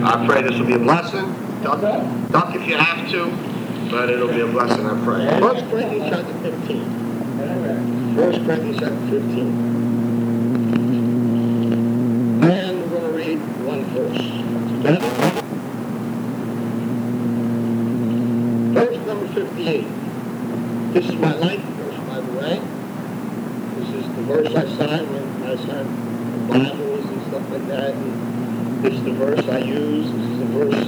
I pray this will be a blessing. Duck if you have to, but it'll be a blessing, I pray. 1 Corinthians chapter 15. 1 Corinthians chapter 15. And we're going to read one verse. Verse number 58. This is my life verse, by the way. This is the verse I signed when I signed Bibles and stuff like that. And this is the verse I use. This is the verse,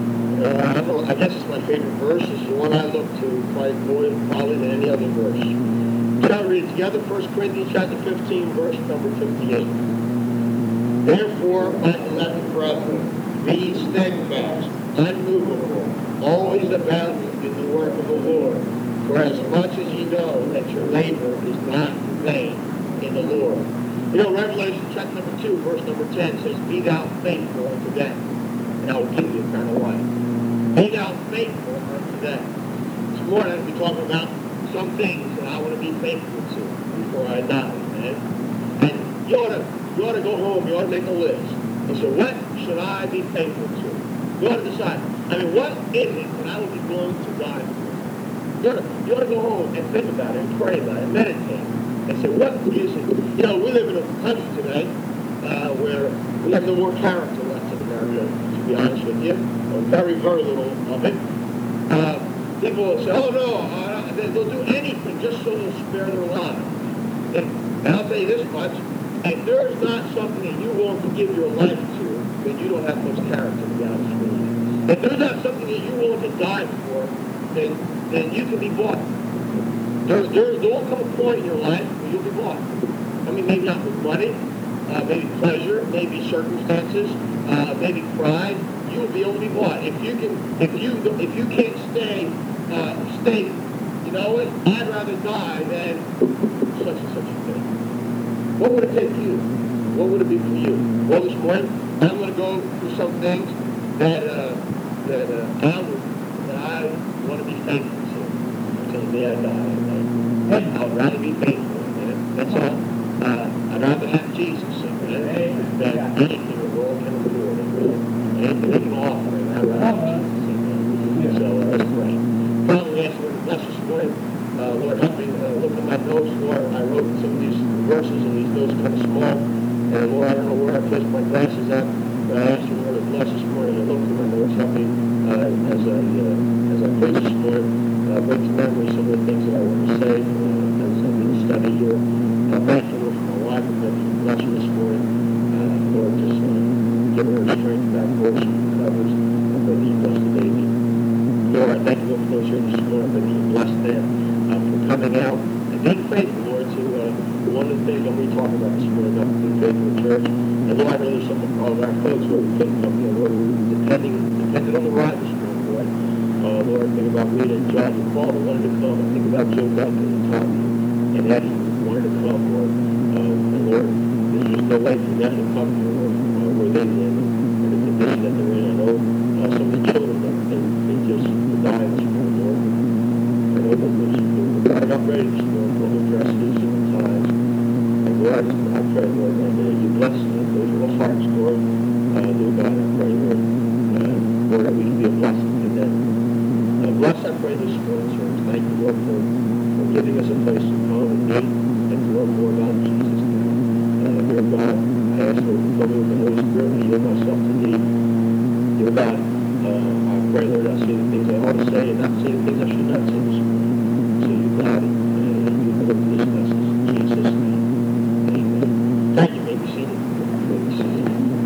I guess it's my favorite verse. It's the one I look to quite more probably than any other verse. Shall we read together 1 Corinthians chapter 15, verse number 58. Therefore, my beloved brethren, be steadfast, unmovable, always abounding in the work of the Lord. For as much as ye know that your labor is not in vain in the Lord. You know, Revelation chapter number 2, verse number 10 says, be thou faithful unto death, and I will give you eternal life. Be thou faithful unto death. This morning I'll be talking about some things that I want to be faithful to before I die, man. And you ought to go home, you ought to make a list. And so what should I be faithful to? You ought to decide. I mean, what is it that I will be willing to die for? You ought to go home and think about it and pray about it and meditate. And say, what is it? You know, we live in a country today where we have no more character left in America, to be honest with you. Very, very little of it. People will say, oh no, they'll do anything just so they'll spare their lives. And I'll tell you this much, if there's not something that you want to give your life to, then you don't have much character, to be honest with you. If there's not something that you want to die for, then you can be bought. There will come a point in your life where you'll be bought. I mean, maybe not with money, maybe pleasure, maybe circumstances, maybe pride. You will be able to be bought. If you can't stay, you know what? I'd rather die than such and such a thing. What would it take you? What would it be for you? Well, this morning I'm going to go through some things that I want to be faithful to until the day I die. I would rather be faithful. That's all. I'd rather have Jesus than anything the world can afford. Anything they can offer. I'd rather have Jesus. So let's pray. Father, we ask you to bless this morning. Lord, help me look at my notes. Lord, I wrote some of these verses and these notes kind of small. And Lord, I don't know where I placed my glasses at, but I ask you, Lord, to bless this morning. I look through my notes. Help me as I preach this morning. Bring to memory some of the things that I want to say as I've been studying here. Thank you, Lord, for my wife. And thank you for blessing this morning. Lord, just give her strength back, Lord, she recovers. I pray that you bless the baby. Lord, I thank you, Lord, for those here this morning. I pray that you bless them for coming out and being faithful, Lord, to one of the things that we talk about this morning, about being faithful in church. And Lord, I know there's some of our folks who couldn't come here, Lord, depended on the ride this morning, Lord. Lord, think about Rita and John and Paul who wanted to come. I think about Joe Duncan and Tommy and Eddie who wanted to come, Lord. And Lord, there's just no way for them to come here, Lord, where they live and the condition that they're in. I know some of the children that they just die this morning, Lord. I know that they're God upgraded this morning for their dresses and times. And Lord, I pray, Lord, that you bless those little hearts, Lord. Lord God, I pray, Lord, Lord, that we can be a blessing to them. Bless, I pray, this morning, church. Thank you, Lord, for giving us a place to come and meet and to learn more about Jesus. Dear God, I ask for the Holy Spirit to yield myself to thee. Dear God, I pray, Lord, I say the things I ought to say and not say the things I should not say this morning. So you God, and you deliver this message in Jesus' name. Amen. Thank you. You may be seated. You may be seated.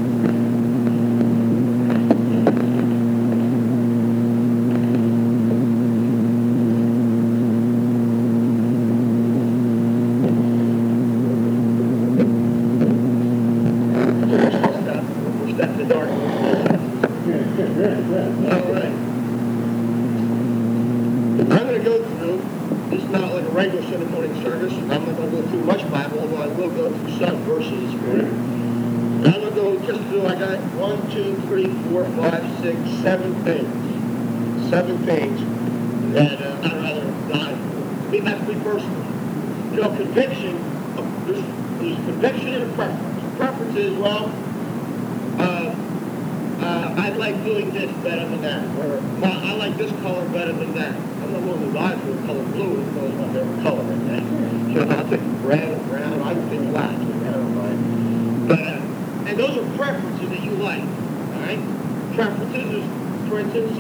Seven things that I'd rather die for. Me, that's me personally. You know, conviction, there's conviction and a preference. The preference is, well, I I like doing this better than that, or I like this color better than that. I'm not one of those eyes for the color blue, even though it's my favorite color, okay? So I'll take red or brown, I can take black, I don't mind. But, and those are preferences that you like, all right? Preferences is, for instance,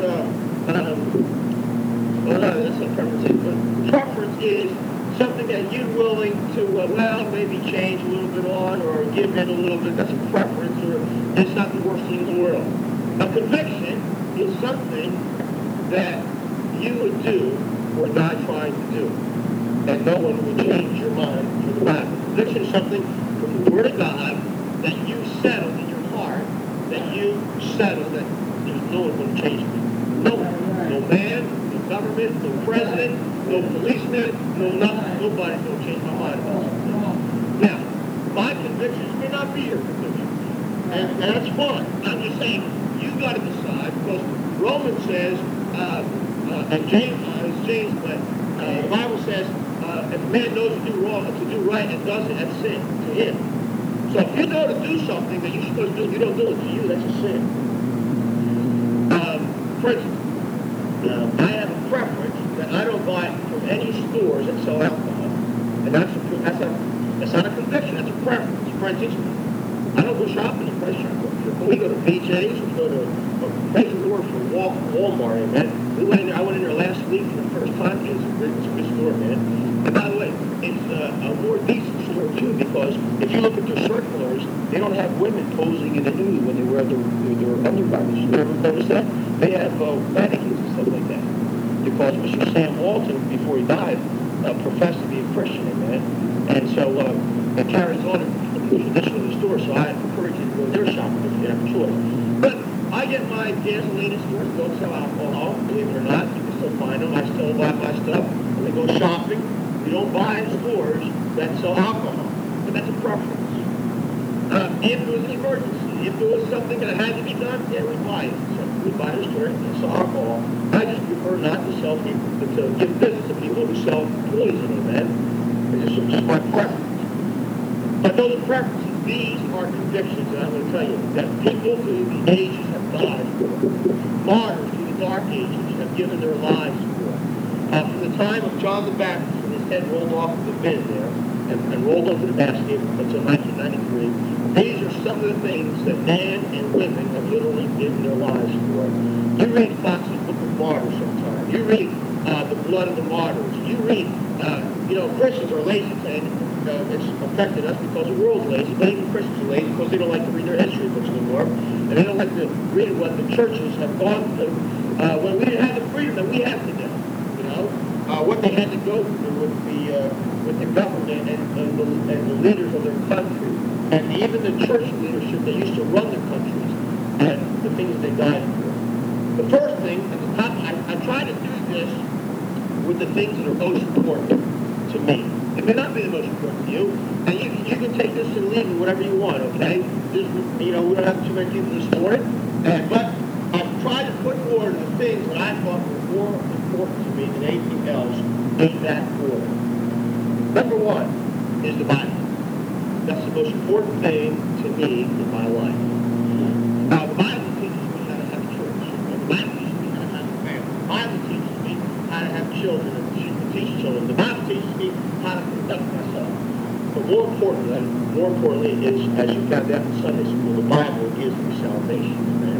well, no, that's not preference, but preference is something that you're willing to, maybe change a little bit on or give in a little bit. That's a preference, or it's not the worst thing in the world. A conviction is something that you would do or die trying to do, and no one will change your mind for the Bible. Conviction is something from the Word of God that you settle in your heart, that you settle that there's no one going to change me. No one. No man, no government, no president, no policeman, no nothing. Nobody's going to change my mind about something. Now, my convictions may not be your convictions, and that's fine. I'm just saying, you've got to decide, because Romans says, and James, but the Bible says, if a man knows to do wrong, to do right, and does it, that's sin to him. So if you know to do something that you're supposed to do, you don't do it to you, that's a sin. For instance, I have a preference that I don't buy from any stores that sell alcohol. And that's not a conviction, that's a preference. For instance, I don't go shopping at Price Chopper. We go to BJ's, we go to places that work for Walmart, man. I went in there last week for the first time. It's a good store, man. And by the way, it's a more decent store, too, because if you look at their circulars, they don't have women posing in the nude when they wear their undergarments. You ever notice that? They have mannequins and stuff like that. Because Mr. Sam Walton, before he died, professed to be a Christian, man. And so it carries on in the tradition of the store, so I encourage you to go there shopping if you have a choice. But I get my gasoline at stores that don't sell alcohol. Believe it or not, you can still find them. I still buy my stuff. When I go shopping, you don't buy in stores that sell alcohol. But that's a preference. If it was an emergency, if it was something that had to be done, yeah, we buy it. So we buy in a store that sell alcohol. I just prefer not to sell people, to give business to people who sell poison, man. It's just my preference. But those preferences, these are convictions, and I'm going to tell you that people through the ages have died for. Martyrs through the dark ages have given their lives for. From the time of John the Baptist, when his head rolled off the bin there and rolled over the basket until 1993, these are some of the things that men and women have literally given their lives for. You read Fox's Book of Martyrs sometime. You read The Blood of the Martyrs. You read, Christians are lazy today. It's affected us because the world's lazy, but even Christians are lazy because they don't like to read their history books anymore, and they don't like to read what the churches have gone through when we didn't have the freedom that we have today. What they had to go through with the government and the leaders of their country, and even the church leadership that used to run their countries, and the things they died for. The first thing, at the top, I try to do this with the things that are most important to me. It may not be the most important to you, and you can take this and leave it whatever you want, okay? We don't have too many people this morning, but I've tried to put forward the things that I thought were more important to me than anything else in that order. Number one is the Bible. That's the most important thing to me in my life. Now, the Bible teaches me how to have a church. The Bible teaches me how to have a family. The Bible teaches me how to have children and teach children. The Bible teaches me how to conduct myself. But more importantly, is, as you found out in Sunday school, the Bible gives me salvation. Amen.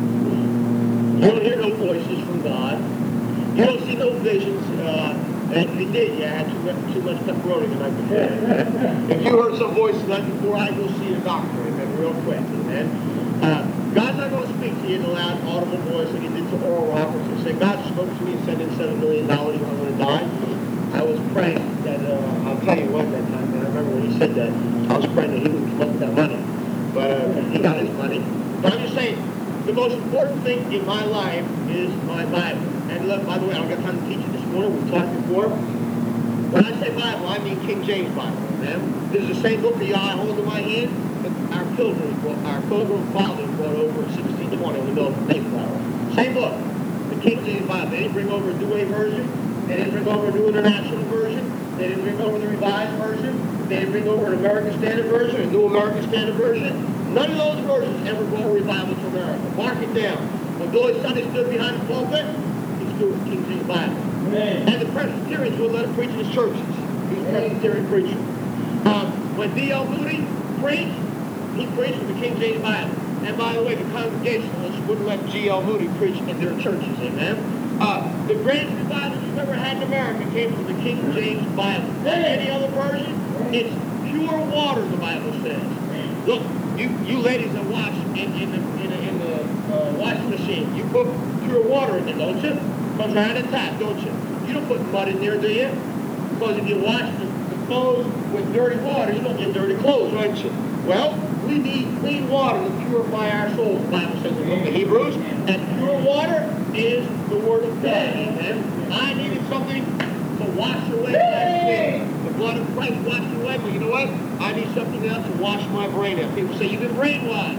You don't hear no voices from God. You don't see no visions. And if you did, you had too much pepperoni the night before. If you heard some voice the night before, I go see a doctor, amen, real quick, amen. God's not going to speak to you in a loud, audible voice like he did to Oral Roberts and say, God spoke to me and sent in $7 million when I'm going to die. I was praying that, I'll tell you what, that time, man, I remember when he said that, I was praying that he would come up with that money. But he got his money. But I'm just saying, the most important thing in my life is my Bible. And look, by the way, I don't got time to teach it this morning. We've talked before. When I say Bible, I mean King James Bible, man. This is the same book that I hold in my hand that our pilgrim fathers brought over in 1620 when we go to Mayflower. Same book, the King James Bible. They didn't bring over a Douay version. They didn't bring over a New International version. They didn't bring over the Revised version. They didn't bring over an American Standard Version, a New American Standard Version. None of those versions ever brought a revival to America. Mark it down. When Billy Sunday stood behind the pulpit, he stood with King James Bible. Amen. And the Presbyterians would let him preach in his churches. He was a Presbyterian preacher. When D.L. Moody preached, he preached with the King James Bible. And by the way, the Congregationalists wouldn't let G.L. Moody preach in their churches, amen? The greatest revival you've ever had in America came from the King James Bible. Any other version? It's pure water, the Bible says. Look, you ladies that wash in the washing machine, you put pure water in there, don't you? Comes right out of the tap, don't you? You don't put mud in there, do you? Because if you wash the clothes with dirty water, you don't get dirty clothes, don't you? Well, we need clean water to purify our souls, the Bible says in the book of Hebrews. And pure water is the Word of God. Amen. I needed something to wash away my sin. The blood of Christ washed away, but you know what? I need something else to wash my brain out. People say, you've been brainwashed.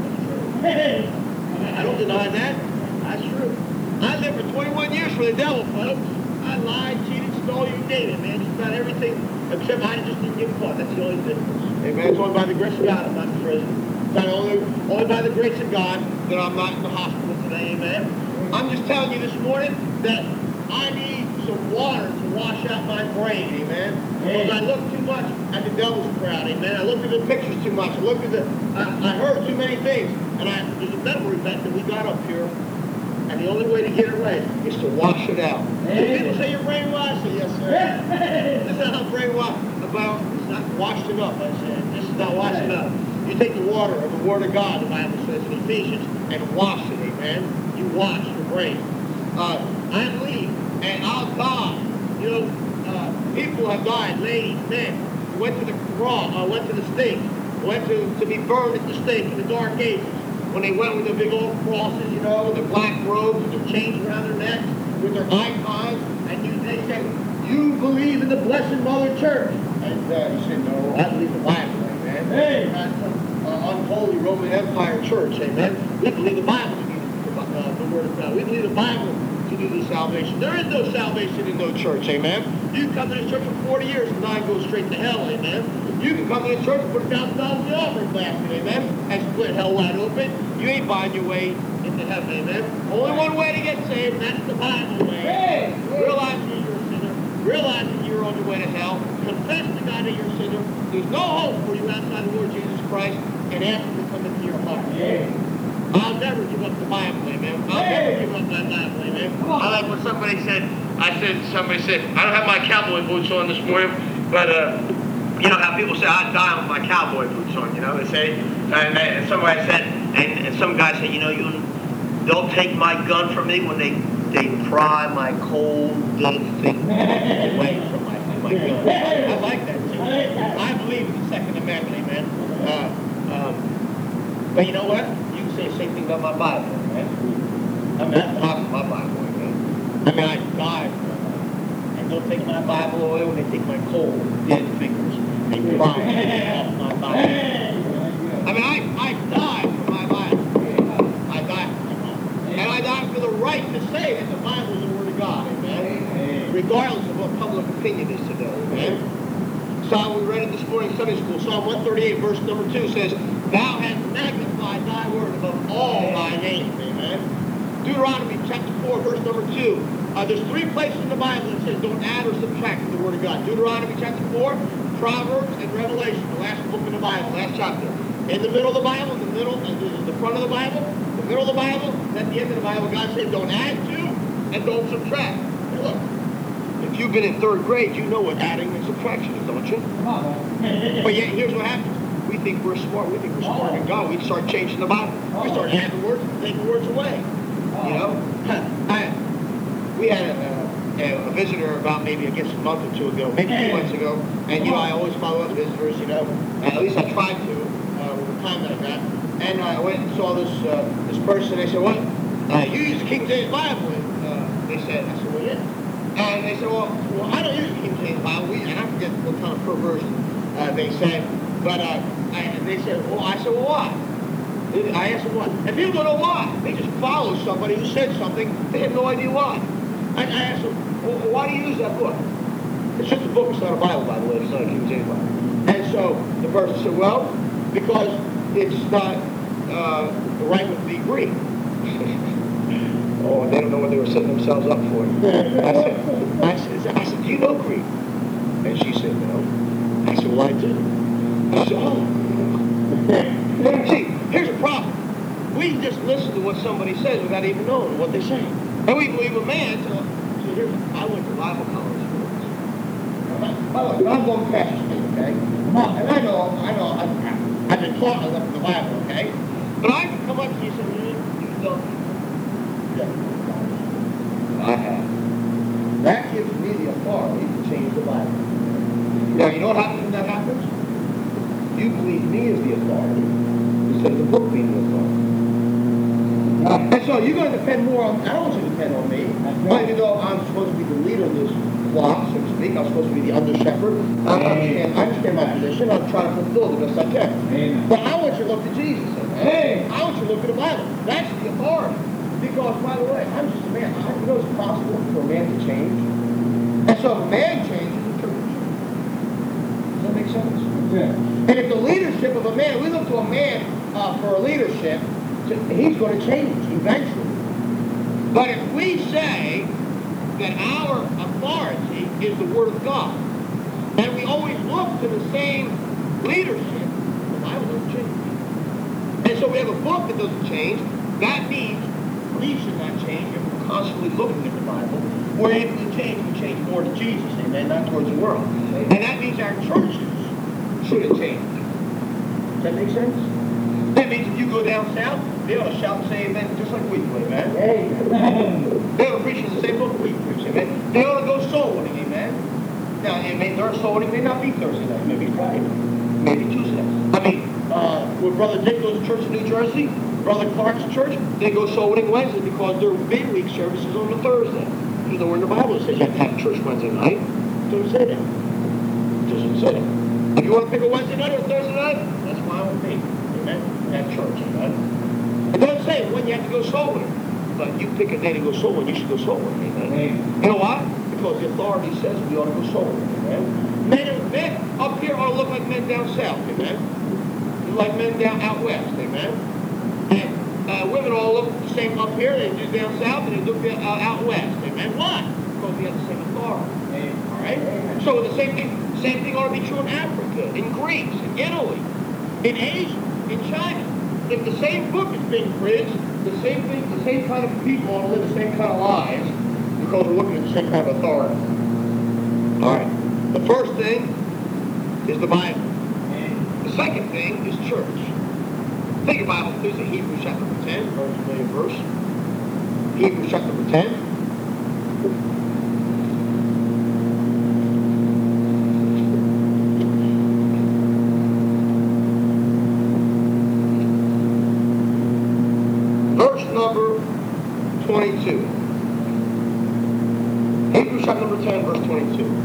That's true. I don't deny that. That's true. I lived for 21 years for the devil, folks. I lied, cheated, stole, you name it, man. Just about everything, except I just didn't get caught. That's the only difference. Amen. It's only by the grace of God I'm not in prison. It's not only by the grace of God that I'm not in the hospital today, amen. I'm just telling you this morning that I need some water to wash out my brain, amen. Because I look too much at the devil's crowd, amen. I look at the pictures too much. I heard too many things. And there's a memory vet that we got up here. And the only way to get it right is to wash it out. People say you're brainwashed. Say, yes, sir. This is not brainwashed. About it's not washed enough, I said. This is not washed enough. You take the water of the Word of God, the Bible says in Ephesians, and wash it, amen. You wash your brain. I believe, and I'll die. You know, people have died, ladies, men, went to the cross, went to the stake, went to be burned at the stake in the dark ages. When they went with their big old crosses, you know, with their black robes, with their chains around their necks, with their icons, and they said, you believe in the Blessed Mother Church. And he said, no, I believe the Bible, amen. Hey. Not some unholy Roman Empire church, amen. We believe the Bible to be the Word of God. We believe the Bible to do the salvation. There is no salvation in no church, amen. You can come to this church for 40 years and not go straight to hell, amen. You can come to this church and put $1,000 in the offering basket, amen, and split hell wide open. You ain't buying your way into heaven, amen. Only one way to get saved, and that's the Bible way. Hey. Realize that you're a sinner. Realize that you're on your way to hell. Confess to God that you're a sinner. There's no hope for you outside the Lord Jesus Christ, and ask Him to come into your heart. Yeah. I'll never give up the Bible, amen. I'll never give up my Bible, amen. I like when somebody said, I don't have my cowboy boots on this morning, but you know how people say, I'd die with my cowboy boots on, you know, they say, and somebody said, and some guy said, you know, they'll take my gun from me when they pry my cold, dead thing away from my gun. I like that too. I believe in the Second Amendment, amen. But you know what? You can say the same thing about my Bible, man. I mean, I'm talking my Bible, man. I mean, I die for my Bible. And they'll take my Bible away when they take my cold, dead fingers. They pry off my Bible. I mean, I died for my Bible. I died for my Bible. And I died for the right to say that the Bible is the Word of God, amen? Regardless of what public opinion is today, amen? Psalm, we read it this morning in Sunday school. Psalm 138, verse number 2 says, Thou hast magnified thy word above all thy names, amen? Deuteronomy chapter 4, verse number 2. There's 3 places in the Bible that says don't add or subtract to the Word of God. Deuteronomy chapter 4, Proverbs, and Revelation, the last book in the Bible, last chapter. In the middle of the Bible, in the middle, and the front of the Bible, the middle of the Bible, and at the end of the Bible, God said don't add to and don't subtract. Now look, if you've been in 3rd grade, you know what adding and subtraction is, don't you? But yet, here's what happens. We think we're smart. We think we're smarter than God. We start changing the Bible. We start adding words and taking words away. You know? We had a visitor about maybe, I guess, a month or 2 ago, maybe 2 months ago. And, you know, I always follow up visitors, you know. At least I tried to with the time that I got. And I went and saw this person. They said, what? You use the King James Bible? And I said, well, yeah. And they said, well, I don't use the King James Bible. And I forget what kind of perversion they said. But they said, well, I said, well, why? I asked them why. And people don't know why. They just follow somebody who said something. They have no idea why. I asked them, well, why do you use that book? It's just a book. It's not a Bible, by the way. It's not a King James Bible. And so the person said, well, because it's not right with the Greek. Oh, they don't know what they were setting themselves up for. I said, do you know Greek? And she said, no. I said, well, I do. She said, oh. See, here's a problem. We just listen to what somebody says without even knowing what they're saying. And we believe a man. I went to Bible college. By the way, I'm going past this, okay? And I know, I've been taught enough the Bible, okay? But I can come up to you and say, you don't. I have. That gives me the authority to change the Bible. Now, you know what happens when that happens? You believe me as the authority instead of the book being the authority. And so you're going to depend more on, I don't want you to depend on me. Even though I'm supposed to be the leader of this flock, so to speak, I'm supposed to be the under shepherd. I understand my position. I'm trying to fulfill the best I can. Amen. But I want you to look to Jesus. Okay? I want you to look at the Bible. That's the authority. Because, by the way, I'm just a man. You know it's possible for a man to change. And so if a man changes, the church changes. Does that make sense? Yeah. And if the leadership of a man, we look to a man for a leadership, he's going to change eventually. But if we say that our authority is the Word of God, and we always look to the same leadership, the Bible doesn't change. And so we have a book that doesn't change. That means we should not change if we're constantly looking at the Bible. We're able to change. We change more to Jesus, amen, not towards the world. And that means our churches shouldn't change. Does that make sense? That means if you go down south, they ought to shout and say amen just like we do, amen? Amen. They ought to preach the same book we preach, amen? They ought to go soul winning, amen? Now, their soul winning may not be Thursday night, maybe Friday, maybe Tuesday. I mean, when Brother Dick goes to church in New Jersey, Brother Clark's church, they go soul winning Wednesday because their midweek service is on the Thursday. There's nowhere in the Bible that says you have to have church Wednesday night. It doesn't say that. It doesn't say that. If you want to pick a Wednesday night or a Thursday night, that's fine with me. Amen? At church, amen? It doesn't say when you have to go soul winning. But you pick a day to go soul winning, you should go soul winning, amen? You know why? Because the authority says we ought to go soul winning, amen? Men up here ought to look like men down south, amen? Like men down out west, amen? And women all look the same up here, they do down south, and they look out west. Amen? Why? Because we have the same authority. Amen. All right? Amen. So the same thing ought to be true in Africa, in Greece, in Italy, in Asia, in China. If the same book is being preached, the same thing, the same kind of people ought to live the same kind of lives because we're looking at the same kind of authority. All right. The first thing is the Bible. The second thing is church. Take your Bible, please, to Hebrews chapter 10, very familiar verse. Hebrews chapter 10. Verse number 22. Hebrews chapter number 10, verse 22.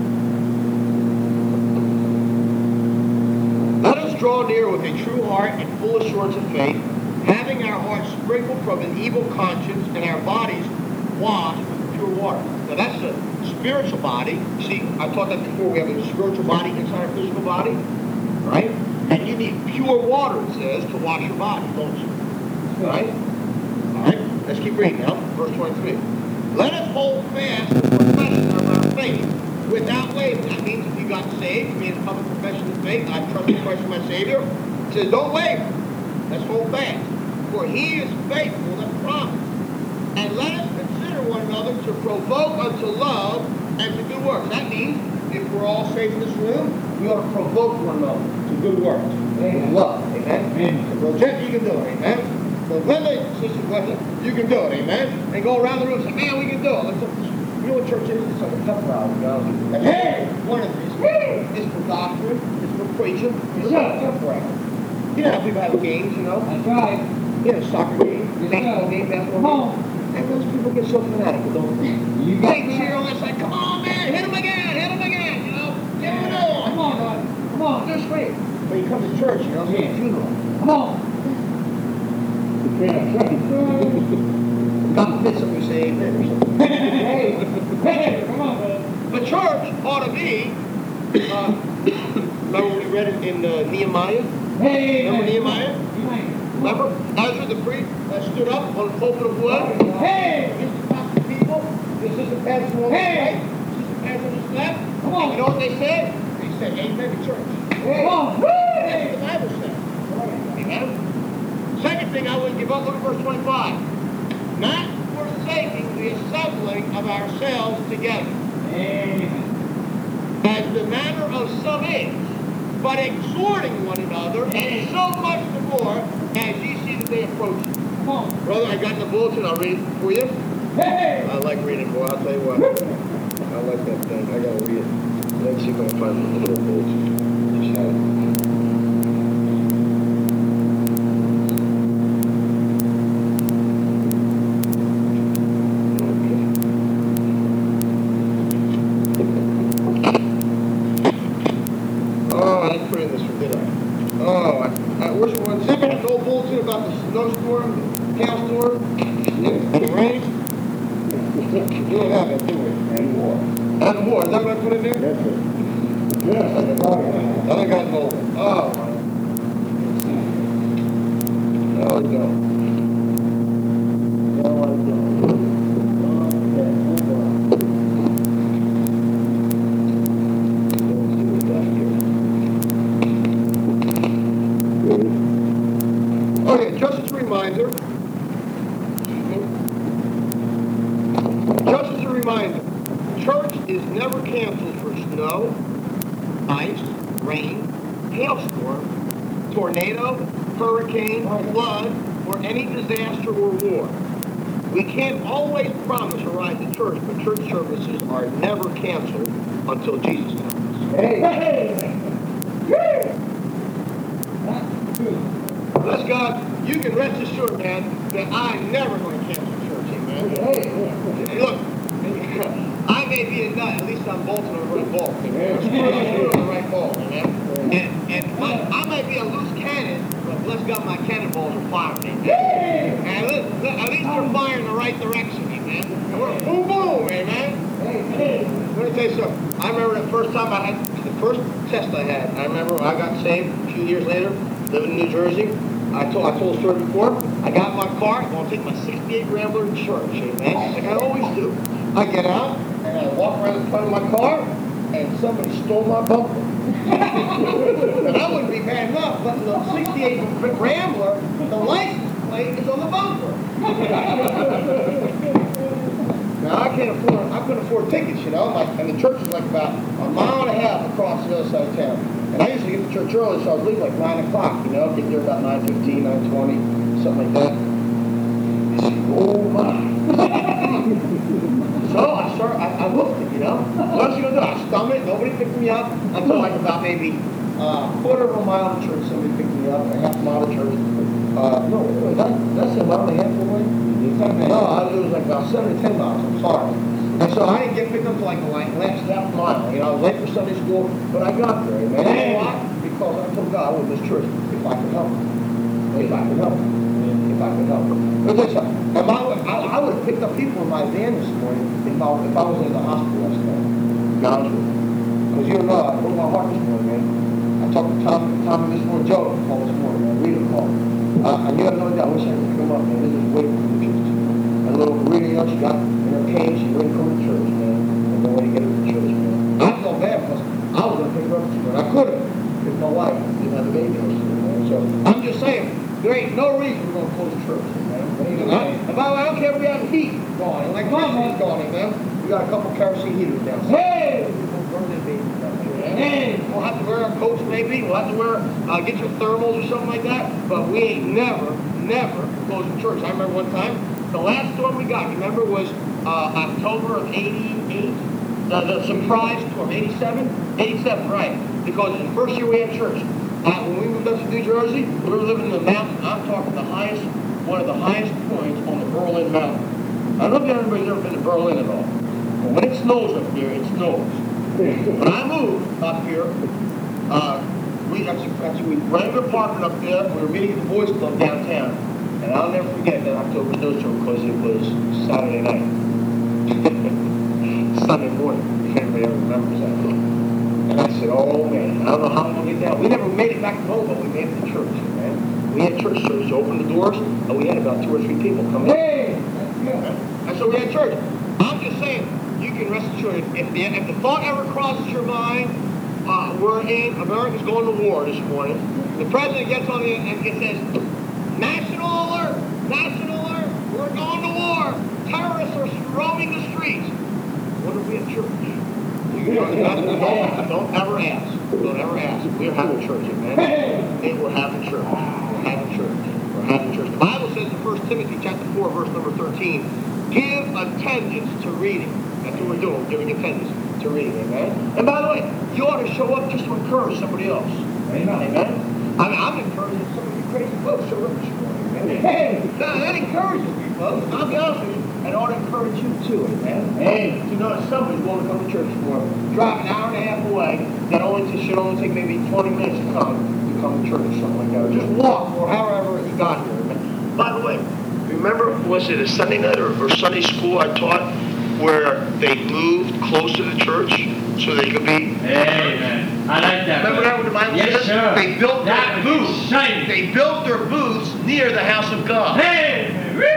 Draw near with a true heart and full assurance of faith, having our hearts sprinkled from an evil conscience and our bodies washed with pure water. Now that's a spiritual body. See, I taught that before. We have a spiritual body inside our physical body, right? And you need pure water, it says, to wash your body, don't you? Right? All right, let's keep reading now. Verse 23. Let us hold fast the profession of our faith without wavering. That means if you got saved, you made a public profession of faith, I trust in Christ as my Savior. It says, don't waver. Let's hold fast. For he is faithful that promised. And let us consider one another to provoke unto love and to good works. That means if we're all saved in this room, we ought to provoke one another to good works. Amen. Love. Amen. Amen. So Jeff, you can do it. Amen. So Glenda, Sister Glenda, you can do it. Amen. And go around the room and say, man, we can do it. You know what church is? It's like a pep rally, you know? And hey, one of these is for doctrine, it's for preaching, it's not a pep rally. You know how people have games, you know? That's right. You know, soccer game, baseball game, basketball game. And those people get so fanatical, don't they? They cheer on this like, come on, man, hit him again, you know? Give him another one. Come on, God. Come on. Just wait. When you come to church, you know, it's like a funeral. Come on. God forbid somebody say amen or something. Hey, come on, man. The church ought to be, remember we read it in Nehemiah? Hey, remember Nehemiah? Remember? Ezra the priest stood up on the pulpit of wood. Hey! assistant pastors on the right, assistant pastors on the left. Come on. You know what they said? They said, amen to church. Come on. That's what the Bible says. Amen. Second thing I wouldn't give up, look at verse 25. Not forsaking the assembling of ourselves together. Amen. As the manner of some is, but exhorting one another, and so much the more as ye see the day approaching. Come on. Brother, I got the bulletin. I'll read it for you. Hey. I like reading, boy. I'll tell you what. I like that thing. I got to read it. Let's see if I can find the little bulletin. Just had it. About the snowstorm, the hailstorm, the rain. You don't have it, do it. And war. And war. Is that what I put in there? That's it. Yes. Then I got no. Oh. No, I don't. No, I don't. Just as a reminder, church is never canceled for snow, ice, rain, hailstorm, tornado, hurricane, flood, or any disaster or war. We can't always promise a ride to church, but church services are never canceled until Jesus comes. Hey! Bless God. You can rest assured, man, that I'm never going to cancel church, amen. Hey, look, I may be a nut, at least I'm bolting on the right ball. I'm on the right ball, amen. And I might be a loose cannon, but bless God, my cannonballs are firing, amen. And at least they're firing in the right direction, amen. And we're boom, boom, amen. Let me tell you something. I remember the first time I had, the first test I had, I remember when I got saved a few years later, living in New Jersey. I told the story before. I got in my car, I'm going to take my 68 Rambler to church, amen, like I always do. I get out, and I walk around the front of my car, and somebody stole my bumper. And that wouldn't be bad enough, but the 68 Rambler, the license plate is on the bumper. Now, I couldn't afford tickets, you know, and the church is like about a mile and a half across the other side of town. And I used to get to church early, so I was leaving like 9 o'clock, you know, get there about 9:15, 9:20, something like that. Oh, my. So I looked it, you know. What was I going to do? I stumbled it, nobody picked me up until like about maybe a quarter of a mile to church, somebody picked me up, a half a mile to church. That's a mile and a half away? No, it was like about 7 to 10 miles, I'm sorry. And so I didn't get picked up until like the last half mile. You know, I was late for Sunday school, but I got there, amen. You know why? Because I told God I would miss church if I could help. If I could help. If I could help. But listen, I would have picked up people in my van this morning if I was in the hospital last night. To be honest with you. Because you know, I broke my heart this morning, man. I talked to Tom this morning, Joe called this morning, man. Rita called. And you have no doubt, I wish I could come up, man. This is way from the church. And little Rita, you know, she got in her cane, she wouldn't come to church, man. And no way to get her to church, man. I felt bad because I was going to pick her up this morning. I could have, if my wife didn't have the baby or something, man. So I'm just saying, there ain't no reason we're going to close the church, man. And by the way, I don't care if we have heat going, electricity's going, man. We got a couple kerosene heaters downstairs. Hey! We'll burn that baby down there. Hey! We'll have to wear our coats maybe. We'll have to wear, get your thermals or something like that. But we ain't never closing church. I remember one time, the last storm we got, remember, was October of 88? The surprise storm, 87? 87, right. Because the first year we had church. When we moved up to New Jersey, we were living in the mountain. I'm talking one of the highest points on the Berlin Mountain. I don't know if anybody's ever been to Berlin at all. But when it snows up here, it snows. When I moved up here, we rented an apartment up there. We were meeting at the Boys Club downtown. And I'll never forget that October snowstorm because it was Saturday night. Sunday morning, if anybody ever remembers that. And I said, oh man, I don't know how I'm going to get down. We never made it back to home, but we made it to church, man. We had church service, opened the doors, and we had about 2 or 3 people come in. Hey! And so we had church. I'm just saying, you can rest assured, if the thought ever crosses your mind, America's going to war this morning. The president gets on and says, national alert, we're going to war. Terrorists are roaming the streets. What if we have church? Don't ever ask. Don't ever ask. We're having church, amen? And we're having church. We're having church. We're having church. The Bible says in 1 Timothy chapter 4, verse number 13, give attendance to reading. That's what we're doing. We're giving attendance to reading, amen? And by the way, you ought to show up just to encourage somebody else. Amen? I mean, I'm encouraging some of you crazy folks show up this morning. Amen? That encourages me, folks. I'll be honest with you. And I ought to encourage you too, amen? To know that somebody's going to come to church for drive an hour and a half away, that should only take maybe 20 minutes to come to church or something like that. Or just walk or however you got here, amen? By the way, remember, was it a Sunday night or Sunday school I taught where they moved close to the church so they could be? Amen. I like that. Remember that when the Bible yes, says? Sir. They built their booths. They built their booths near the house of God. Hey,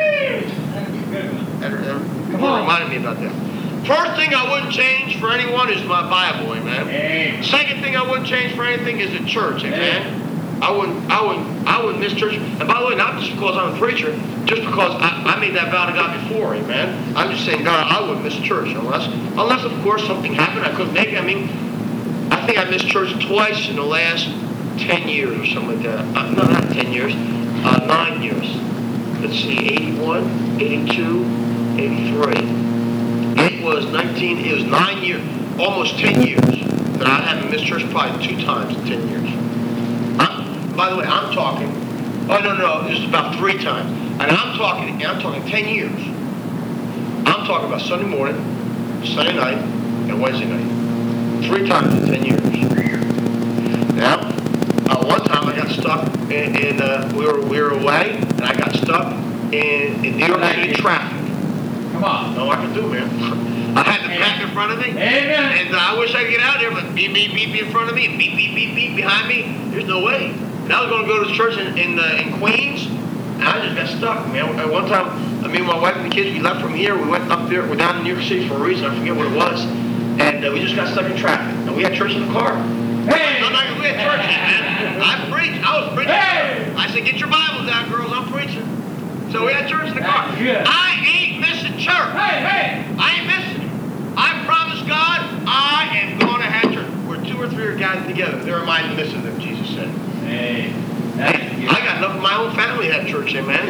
That reminded me about that. First thing I wouldn't change for anyone is my Bible, amen. Amen. Second thing I wouldn't change for anything is the church, amen. I wouldn't miss church. And by the way, not just because I'm a preacher, just because I made that vow to God before, amen. I'm just saying, God, I wouldn't miss church unless of course something happened I couldn't make it. I mean, I think I missed church twice in the last 10 years or something like that. No, not 10 years, 9 years. Let's see, 81, 82, 83. It was 9 years, almost 10 years that I haven't missed church, probably 2 times in 10 years. By the way, I'm talking, just about 3 times. And I'm talking 10 years. I'm talking about Sunday morning, Sunday night, and Wednesday night. 3 times in 10 years. Now, one time I got stuck we were away, and I got stuck in New York City traffic. Come on. No, I can do, man. I had the pack in front of me. Amen. And I wish I could get out there, but beep, beep, beep in front of me, and beep, beep, beep, beep behind me. There's no way. And I was going to go to church in Queens, and I just got stuck, man. At one time, me and my wife and the kids, we left from here. We went up there. We're down in New York City for a reason. I forget what it was. And we just got stuck in traffic. And we had church in the car. Hey! No, we had church, man. I was preaching. Hey! I said, get your Bibles out, girls. I'm preaching. So we had church in the car. I ain't missing church. Hey! I ain't missing it. I promise God, I am going to have church. Where 2 or 3 are gathered together, there am I missing them, Jesus said. Hey. I got enough of my own family to have church, amen.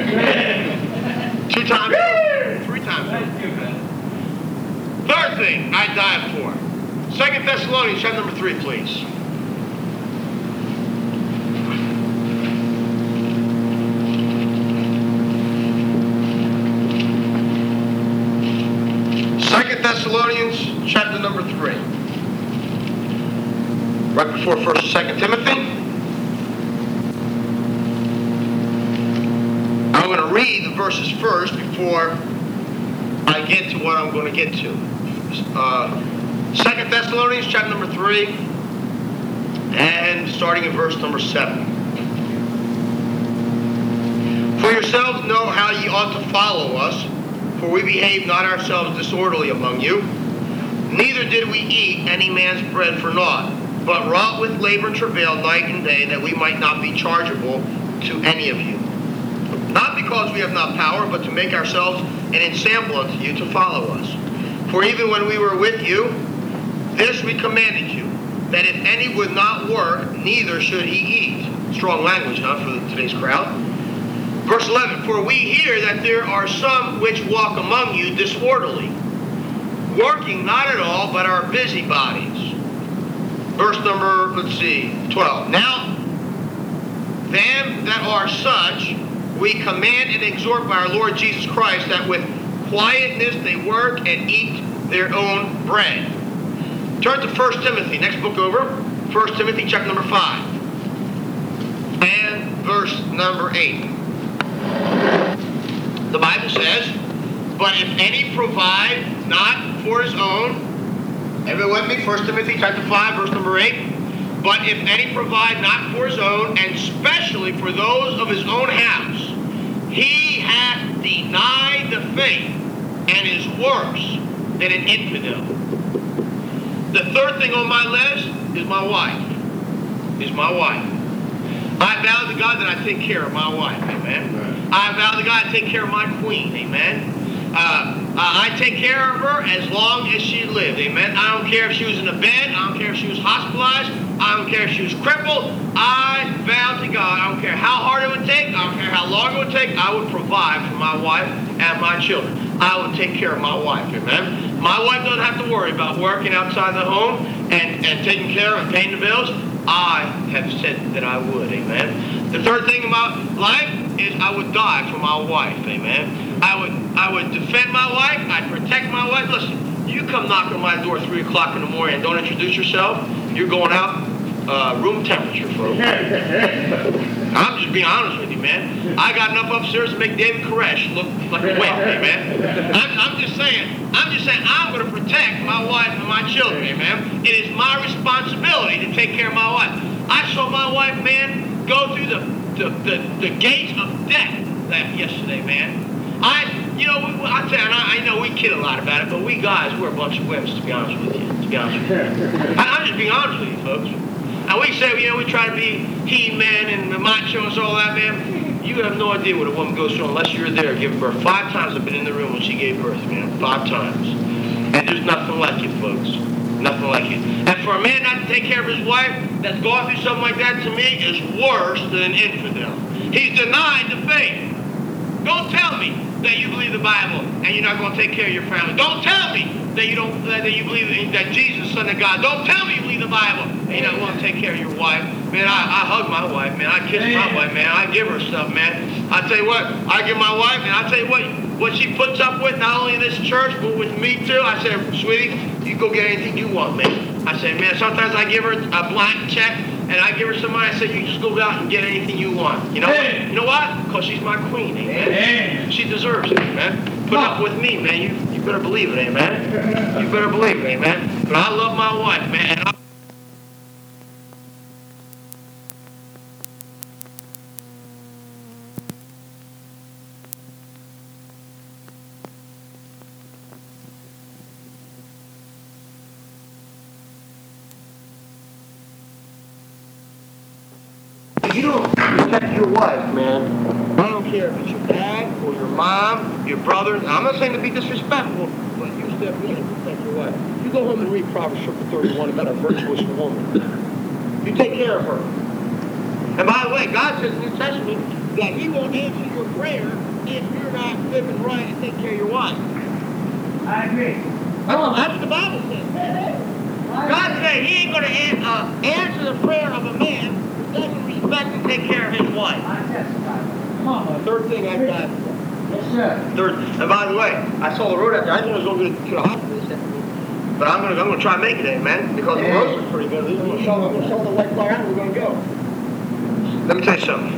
2 times, 3 times. Thank you, man. Third thing I died for. 2 Thessalonians chapter number 3, please. Thessalonians chapter number 3. Right before 1st and 2nd Timothy. I'm going to read the verses first before I get to what I'm going to get to. 2nd Thessalonians chapter number 3 and starting in verse number 7. For yourselves know how ye ought to follow us, for we behaved not ourselves disorderly among you, neither did we eat any man's bread for naught, but wrought with labor and travail night and day, that we might not be chargeable to any of you. Not because we have not power, but to make ourselves an ensample unto you to follow us. For even when we were with you, this we commanded you, that if any would not work, neither should he eat. Strong language, huh, for today's crowd. Verse 11, for we hear that there are some which walk among you disorderly, working not at all, but are busybodies. Verse number, 12. Now, them that are such, we command and exhort by our Lord Jesus Christ, that with quietness they work and eat their own bread. Turn to 1 Timothy, next book over, 1 Timothy chapter number 5, and verse number 8. The Bible says, but if any provide not for his own, everyone with me, 1 Timothy chapter 5, verse number 8. But if any provide not for his own, and specially for those of his own house, he hath denied the faith and is worse than an infidel. The third thing on my list is my wife. I vow to God that I take care of my wife, amen. I vow to God I take care of my queen, amen. I take care of her as long as she lived, amen. I don't care if she was in a bed. I don't care if she was hospitalized. I don't care if she was crippled. I vow to God, I don't care how hard it would take. I don't care how long it would take. I would provide for my wife and my children. I would take care of my wife, amen. My wife doesn't have to worry about working outside the home and taking care of and paying the bills. I have said that I would, amen. The third thing about life is I would die for my wife, amen. I would defend my wife. I'd protect my wife. Listen, you come knock on my door 3 o'clock in the morning and don't introduce yourself, you're going out room temperature, folks. I'm just being honest with you, man. I got enough upstairs to make David Koresh look like a wimp, amen. I'm just saying, I'm going to protect my wife and my children, amen. It is my responsibility to take care of my wife. I saw my wife, man, go through the gates of death yesterday, man. I know we kid a lot about it, but we guys, we're a bunch of wimps, to be honest with you. I'm just being honest with you, folks. And we say, we try to be he-men and macho and all that, man. You have no idea what a woman goes through unless you're there giving birth. 5 times I've been in the room when she gave birth, man. 5 times. And there's nothing like it, folks. Nothing like it. And for a man not to take care of his wife that's gone through something like that, to me, is worse than an infidel. He's denied the faith. Don't tell me that you believe the Bible and you're not going to take care of your family. Don't tell me that you believe that Jesus is the Son of God. Don't tell me you believe the Bible and you're not going to take care of your wife. Man, I hug my wife, man. I kiss my wife, man. I give her stuff, man. I tell you what, I give my wife, and I tell you what she puts up with, not only in this church, but with me too. I said, sweetie, you go get anything you want, man. I said, man, sometimes I give her a blank check, and I give her some money. I said, you just go out and get anything you want. You know what? You know what? Because she's my queen, amen. She deserves it, amen. Put up with me, man. You better believe it, amen. You better believe it, amen. But I love my wife, man. You don't protect your wife, man. I don't care if it's your dad or your mom, your brother. I'm not saying to be disrespectful, but you definitely need to protect your wife. You go home and read Proverbs chapter 31 about a virtuous woman. You take care of her. And by the way, God says in the New Testament that He won't answer your prayer if you're not living right and take care of your wife. I agree. That's what the Bible says. God said He ain't going to answer the prayer of a man who doesn't respect and take care of his wife. Third thing I got. Yes, sir. Third, and by the way, I saw the road out there. I thought I was going to the hospital this afternoon. But I'm going to try and make it in, man, because the roads are pretty good. We'll show the white flag out and we're going to go. Let me tell you something.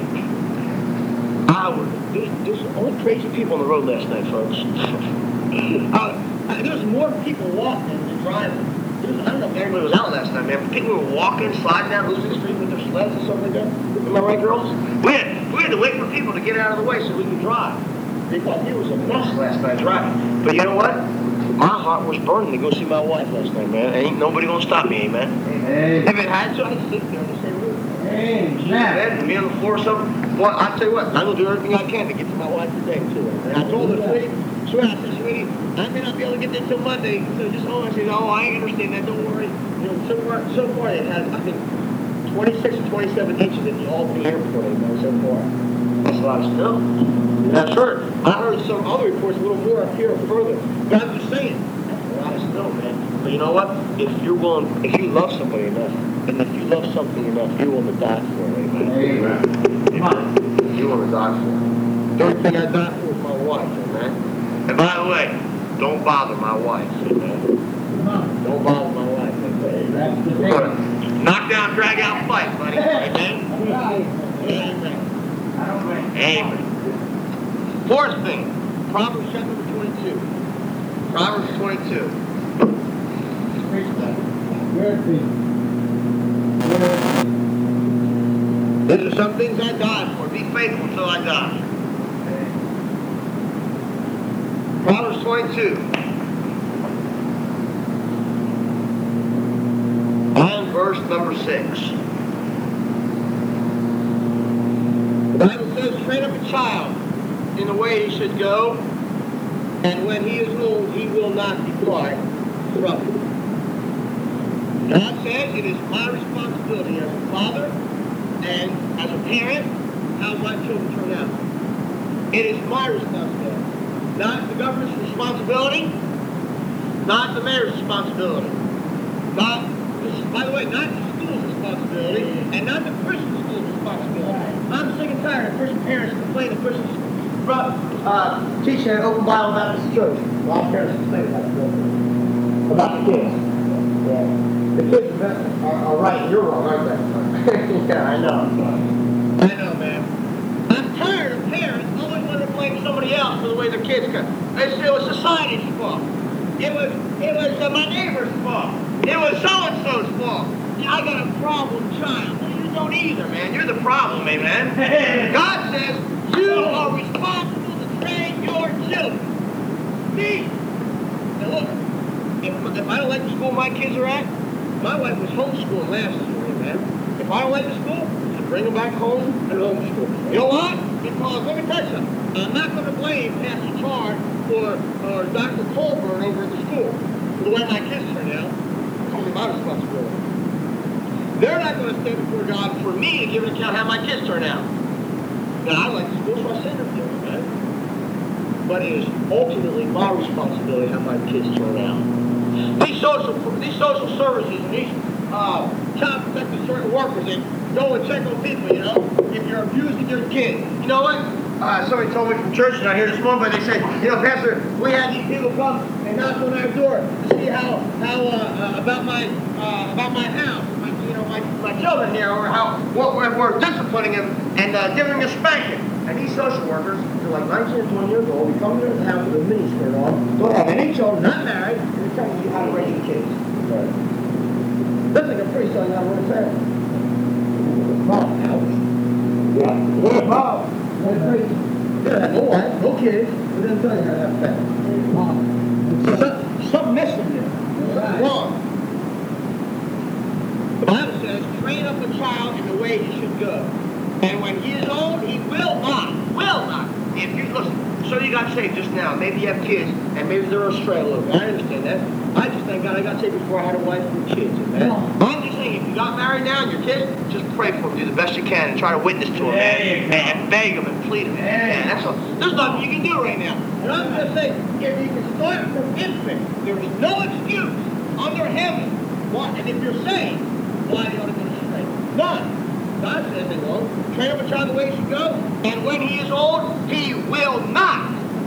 There's only crazy people on the road last night, folks. There's more people walking than driving. I don't know if anybody was out last night, man. People were walking, sliding down Lucid Street with their sleds and stuff like that. Am I right, girls? We had to wait for people to get out of the way so we could drive. Because it was a mess last night driving. But you know what? My heart was burning to go see my wife last night, man. Ain't nobody gonna stop me, amen? Amen. If it had to, I'd sit there in the same room. Amen. Me on the floor or something. Boy, I tell you what, I'm gonna do everything I can to get to my wife today, too. And I told her, sweetie, I said, sweetie, I may not be able to get there till Monday, so just hold on. She said, I understand that, don't worry. You know, so far they've had, I think, 26 or 27 inches at the Albany airport, so far. That's a lot of snow. And I heard some other reports a little more up here further. But I'm just saying, that's a lot of snow, man. But you know what? If you love somebody enough, and if you love something enough, you're willing to die for it, amen? Amen. You're willing to die for it. The only thing I die for is my wife, amen? And by the way, don't bother my wife, amen? Don't bother my wife, amen? Knock down, drag out, fight, buddy, amen? Amen. Amen. Fourth thing, Proverbs chapter 22. Proverbs 22. These are some things I die for. Be faithful until I die. Proverbs 22. 22. And verse number 6. The Bible says, train up a child in the way he should go, and when he is old, he will not depart from it. God says it is my responsibility as a father and as a parent how my children turn out. It is my responsibility. Not the government's responsibility, not the mayor's responsibility, not, by the way, not the school's responsibility, and not the Christian school's responsibility. I'm sick and tired of Christian parents complaining to Christian teaching at Open Bible Baptist Church. A lot of parents complain about the kids. Yeah. The kids are right and you're wrong, aren't they? Yeah, I know. I know, man. I'm tired of parents always want to blame somebody else for the way their kids go. It was society's fault. It was my neighbor's fault. It was so-and-so's fault. I got a problem child. Well, you don't either, man. You're the problem, amen. God says you are responsible to train your children. Me. Now look, if I don't like the school my kids are at, my wife was homeschooling last year, man. If I don't like the school, I bring them back home and homeschool. You know why? Because, let me tell you something, I'm not going to blame Pastor Chard or Dr. Colburn over at the school for the way my kids turn out. It's only my responsibility. They're not going to stand before God for me to give an account how my kids turn out. Now, I like the school, so I send them to it, man. But it is ultimately my responsibility how my kids turn out. These social services and these child protective workers that go and check on people, you know, if you're abusing your kid. You know what? Somebody told me from church, and I hear this morning, but they said, you know, Pastor, we had these people come and knock on our door to see how about my house, my children here, or what we're disciplining them and giving them a spanking. And these social workers, they're like 19 or 20 years old, they come to the house with a miniskirt on, don't have any children, not married, and they're telling you how to raise your kids. Right. This is like a priest telling you how to raise a family. Mom, ouch. Yeah. Mom, that's crazy. Yeah, no wife, no kids, but then tell you how to have a family. Mom. Something missing there. Something wrong. The Bible says, train up a child in the way he should go. And when he is old, he will not. If you listen, so you got saved just now. Maybe you have kids, and maybe they're astray a little bit. I understand that. I just thank God I got saved before I had a wife and kids. Man. I'm just saying, if you got married now and your kids, just pray for them. Do the best you can and try to witness to them, man. And beg them and plead them. Man, that's all. There's nothing you can do right now. And I'm going to say, if you can start from infant, there is no excuse under heaven. What? And if you're saved, why you ought to go astray? None. God says they won't. Train up a child the way he should go. And when he is old, he will not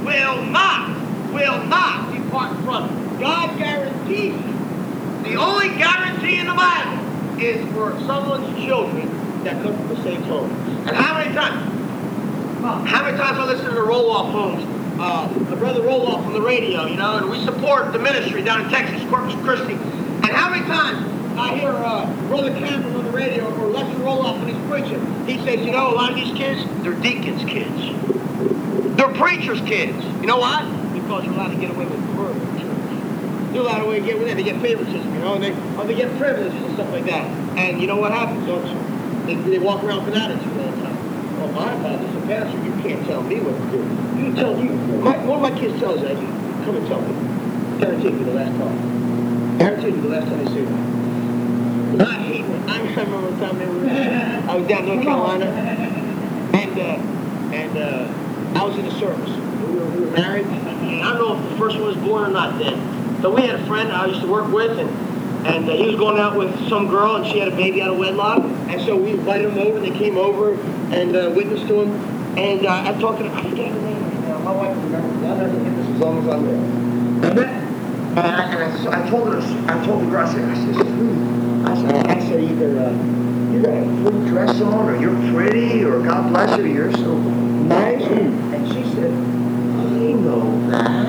depart from it. God guarantees it. The only guarantee in the Bible is for someone's children that come from the same home. And how many times I listen to the Roloff homes, Brother Roloff on the radio, you know, and we support the ministry down in Texas, Corpus Christi. And how many times I hear Brother Campbell on the radio or Lester Roloff when he's preaching. He says, you know, a lot of these kids, they're deacons' kids. They're preachers' kids. You know why? Because they're allowed to get away with murder in church. They're allowed to get away with it. They get favoritism, you know, and they get privileges and stuff like that. And you know what happens, don't you? They walk around with an attitude all the time. Well, my father's a pastor. You can't tell me what to do. You tell you. One of my kids tells that. You come and tell me. Guarantee you the last time. Guarantee you the last time they say that. I hate it. I remember one time I was down in North Carolina, and I was in the service. We were married, and I don't know if the first one was born or not then. So we had a friend I used to work with, and he was going out with some girl, and she had a baby out of wedlock, and so we invited him over, and they came over and witnessed to him, and I talked to them. I forget her name right now. My wife remembers. I'll never forget this as long as I'm there. And I told the girl, I said, either you got a pretty dress on, or you're pretty, or God bless you, you're so nice. And she said, I know that.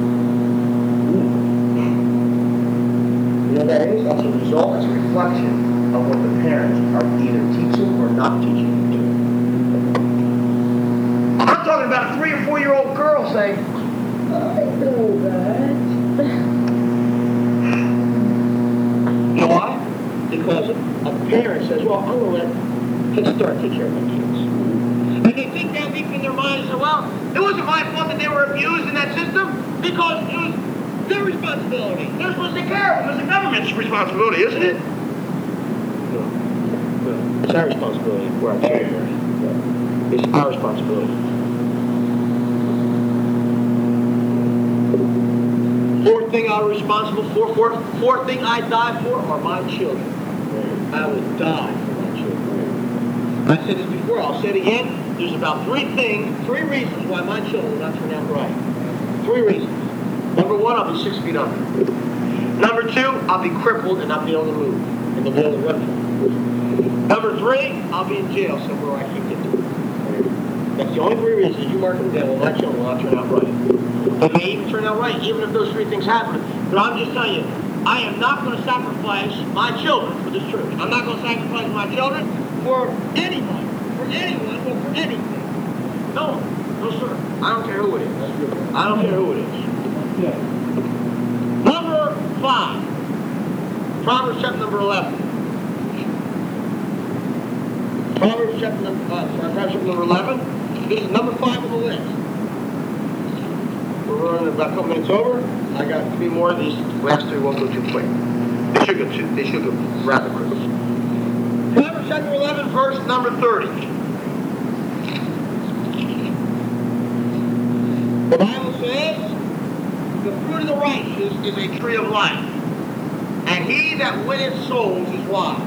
You know what that is? That's a result, it's a reflection of what the parents are either teaching or not teaching you to. I'm talking about a 3 or 4 year old girl saying, You know why? Because a parent says, well, I'm going to let Head Start take care of my kids. And they think that deep in their mind and say, well, it wasn't my fault that they were abused in that system because it was their responsibility. They're supposed to take care of them. It's the government's responsibility, isn't it? No. It's our responsibility. We're our children. It's our responsibility. Fourth thing I'm responsible for, fourth thing I die for are my children. I would die for my children. I said this before, I'll say it again. There's about three reasons why my children will not turn out right. 3 reasons. Number 1, I'll be 6 feet under. Number 2, I'll be crippled and not be able to move and they'll be able to run from. Number 3, I'll be in jail somewhere I can't get to. That's the only 3 reasons. You mark them down. Well, my children will not turn out right. They may even turn out right, even if those 3 things happen. But I'm just telling you, I am not going to sacrifice my children for this church. I'm not going to sacrifice my children for anyone, or for anything. No, no, sir. I don't care who it is. I don't care who it is. Number 5. Proverbs chapter number 11. Proverbs chapter number 11. This is number 5 on the list. We're running about a couple minutes over. I got 3 more of these. Last 3 won't go too quick. They should go rather quick. Proverbs chapter 11, verse number 30. The Bible says, the fruit of the righteous is a tree of life, and he that winneth souls is wise.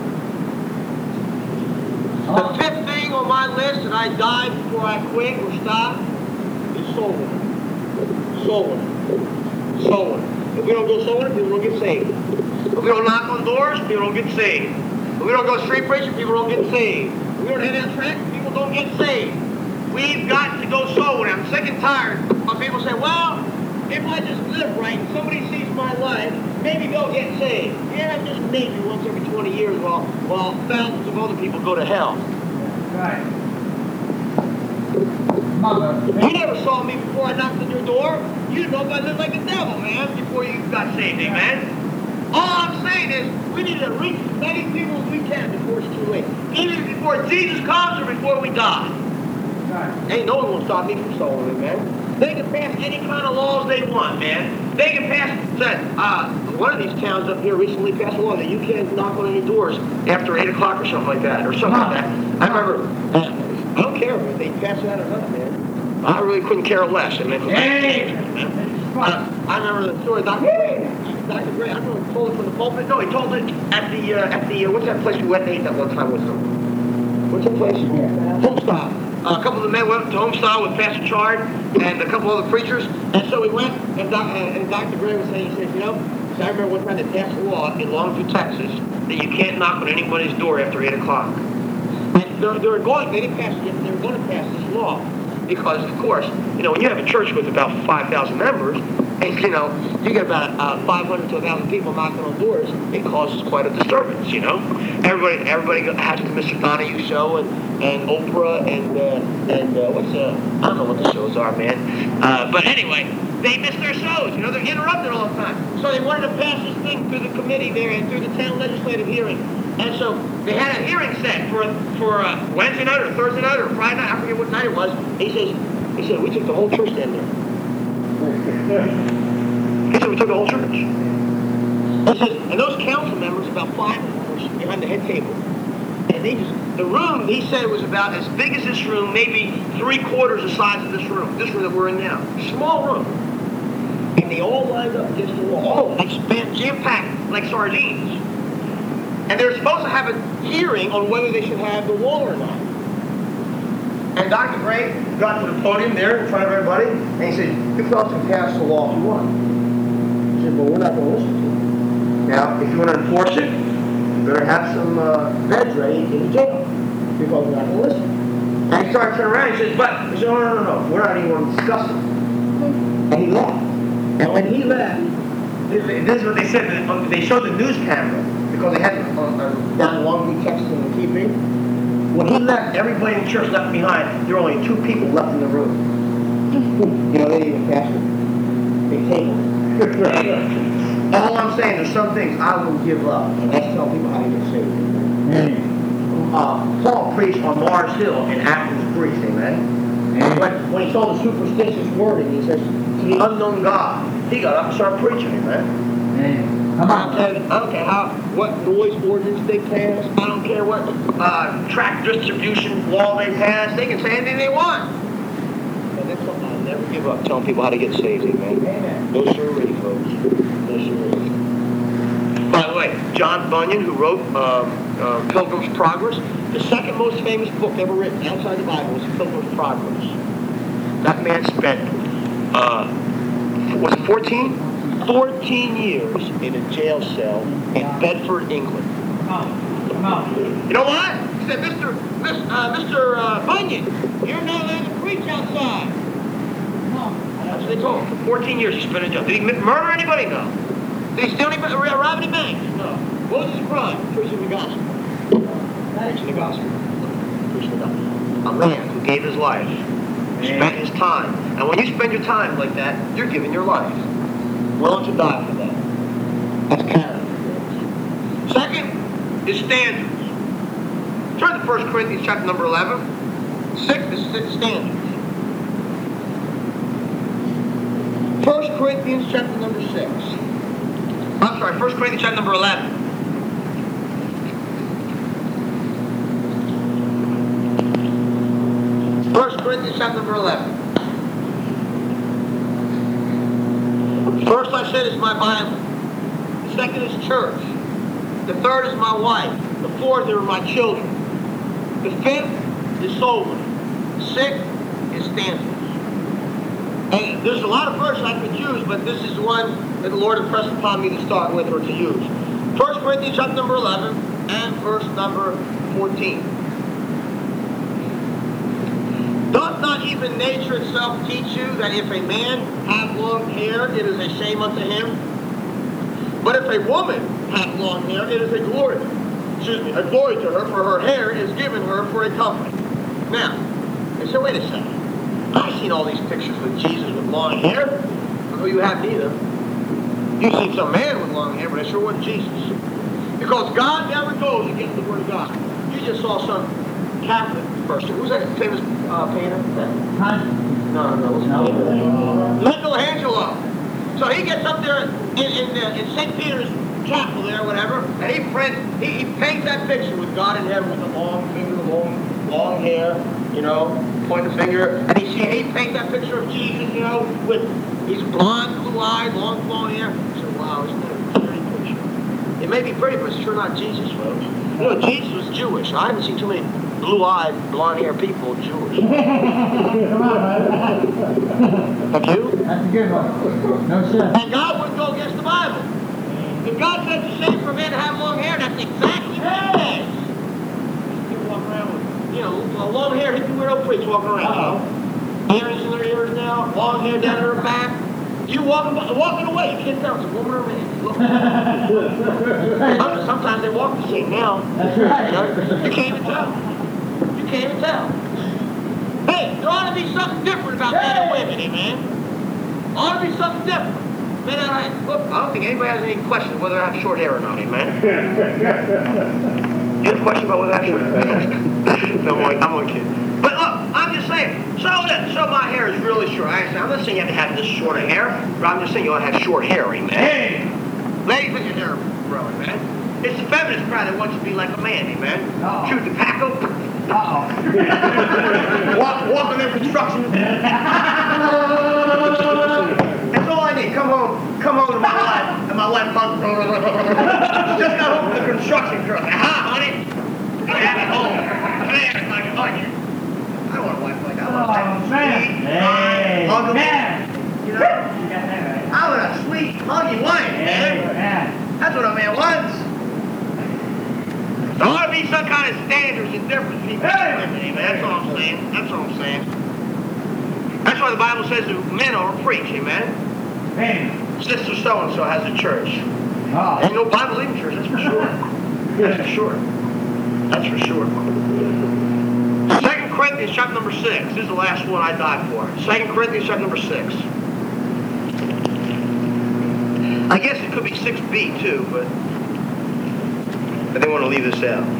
The 5th thing on my list that I die before I quit or stop is soul winning. Soul winning. Soul winning. If we don't go soul winning, people don't get saved. If we don't knock on doors, people don't get saved. If we don't go street preaching, people don't get saved. If we don't hit that track, people don't get saved. We've got to go soul winning. I'm sick and tired of people saying, well, if I just live right and somebody sees my life, maybe they'll get saved. Yeah, just maybe once every 20 years while thousands of other people go to hell. Right. Mother. You never saw me before I knocked on your door. You didn't know if I lived like the devil, man, before you got saved, amen? All I'm saying is we need to reach as many people as we can before it's too late. Even before Jesus comes or before we die. Right. Ain't no one will stop me from soul winning, man. They can pass any kind of laws they want, man. They can pass, one of these towns up here recently passed a law that you can't knock on any doors after 8 o'clock or something like that, or something like that. I remember, I don't care if they pass that or not, man. I really couldn't care less. I mean, I remember the story of Dr. Gray. Dr. Gray, I don't know if he told it from the pulpit. No, he told it at the what's that place we went and ate that one time with them? What's that place? Homestyle. A couple of the men went to Homestyle with Pastor Chard and a couple other preachers. And so we went, and Dr. Gray was saying, he said, you know, I remember one time they passed a law in Longview, Texas, that you can't knock on anybody's door after 8 o'clock. And they were going to pass this law. Because, of course, you know, when you have a church with about 5,000 members, and, you know, you get about 500 to 1,000 people knocking on doors, it causes quite a disturbance, you know. Everybody has the Mr. Donahue show and Oprah and what's I don't know what the shows are, man. But anyway, they miss their shows, you know, they're interrupted all the time. So they wanted to pass this thing through the committee there and through the town legislative hearing. And so they had a hearing set for Wednesday night or Thursday night or Friday night, I forget what night it was. He said, we took the whole church down there. He said, we took the whole church. He said, and those council members, about 5 of them, were behind the head table. And the room, he said, was about as big as this room, maybe 3/4 the size of this room that we're in now. Small room. And they all lined up against the wall, all like jam-packed, like sardines. And they were supposed to have a hearing on whether they should have the wall or not. And Dr. Gray got to the podium there in front of everybody, and he said, you fellas can pass the law if you want. He said, well, we're not going to listen to you. Now, if you want to enforce it, you better have some beds ready in the jail, because we're not going to listen. And he started turning around, he said, but, he said, no, we're not even going to discuss it. And he left. And when he left, this is what they said, they showed the news camera, because they had it down in Longview, Texas on the TV. When he left, everybody in the church left behind. There were only 2 people left in the room. You know, they even cast big tables. All I'm saying, there's some things I will give up, and that's telling people how to get saved. Paul preached on Mars Hill in Athens, Greece, amen? When he saw the superstitious wording, he says, to the unknown God, he got up and started preaching, amen? Come on. I don't care what noise ordinance they pass. I don't care what tract distribution law they pass. They can say anything they want. And that's something I'll never give up, telling people how to get saved, amen? No sirree, folks. No sirree. By the way, John Bunyan, who wrote Pilgrim's Progress, the second most famous book ever written outside the Bible was Pilgrim's Progress. That man spent, was it 14 years in a jail cell in Bedford, England. Come on. You know what? He said, Mr. Bunyan, you're not allowed to preach outside. That's what they told him. For 14 years he spent in jail. Did he murder anybody? No. Did he steal anybody, rob any banks? No. What was his crime? Preaching the gospel. Preaching the gospel. Preaching the gospel. A man who gave his life, spent his time. And when you spend your time like that, you're giving your life. Willing to die for that. That's character. Second is standards. Turn to 1 Corinthians chapter number 11. 6 is standards. 1 Corinthians chapter number 6. I'm sorry, 1 Corinthians chapter number 11. Corinthians chapter number 11. First I said is my Bible. The second is church. The third is my wife. The fourth are my children. The fifth is soul winning. The sixth is standards. And there's a lot of verses I could use, but this is the one that the Lord impressed upon me to start with or to use. 1 Corinthians chapter number 11 and verse number 14. Doth not even nature itself teach you that if a man have long hair, it is a shame unto him? But if a woman have long hair, it is a glory to her, for her hair is given her for a covering. Now, I said, wait a second. I've seen all these pictures with Jesus with long hair. Well, you haven't either. You've seen some man with long hair, but it sure wasn't Jesus. Because God never goes against the Word of God. You just saw some Catholic person. Who's that famous painter? No. Michelangelo. So he gets up there in St. Peter's Chapel there, whatever, and he paints that picture with God in heaven with a long finger, long hair, point the finger, and he paints that picture of Jesus, with his blonde, blue eyes, long flowing hair. So wow, isn't that a pretty picture? It may be pretty, but it's sure not Jesus, folks. Jesus was Jewish. I haven't seen too many blue-eyed, blonde-haired people Jewish. Come on, Have you? That's a good one. No, sir. And God wouldn't go against the Bible. If God said it's a shame for men to have long hair, that's exactly what He says. People walk around with, long hair, hippie weirdo freaks walking around. Earrings in their ears now, long hair down their back. You walking away, you can't tell if it's a woman or a man. Sometimes they walk the same now. That's right. You can't even tell. Hey, there ought to be something different about men and women, amen? Ought to be something different. Men, look, I don't think anybody has any question whether I have short hair or not, amen? You have a question about whether I have short hair? No, I'm only kidding. But look, I'm just saying, so my hair is really short. I'm not saying you have to have this short of hair, but I'm just saying you ought to have short hair, amen? Hey! Ladies, with your hair growing, man. It's the feminist crowd that wants you to be like a man, amen? Uh-oh. Shoot the tackle. Walk on their construction. That's all I need. Come home to my wife, and my wife comes. Just got home from the construction girl. Aha, honey. I have it home. Man, like an onion. I don't want a wife like that. I want a man. Hey, man. I want a sweet, huggy wife, man. That's what a man wants. There ought to be some kind of standards and difference between men and women, amen. That's all I'm saying. That's why the Bible says that men are to preach, amen. Sister so-and-so has a church. Ain't no Bible in church, that's for sure. That's for sure. 2 Corinthians chapter number 6. This is the last one I died for. 2 Corinthians chapter number 6. I guess it could be 6b too, but I didn't want to leave this out.